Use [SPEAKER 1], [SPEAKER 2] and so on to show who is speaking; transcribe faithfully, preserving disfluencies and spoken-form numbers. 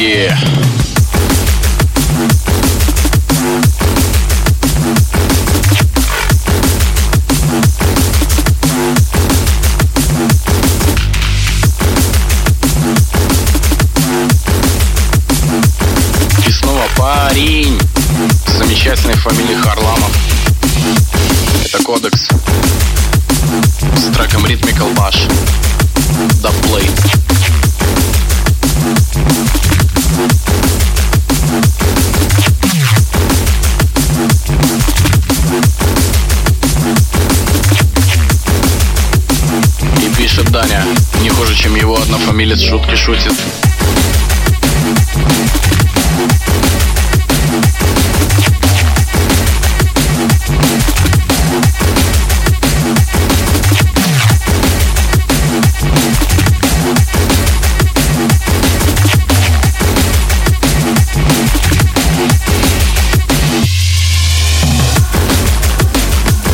[SPEAKER 1] Бигги. И снова парень с замечательной фамилией Харламов. Это Кодекс с треком Rhythmical Bash Dubplate. И пишет Даня, не хуже, чем его однофамилец шутки шутит.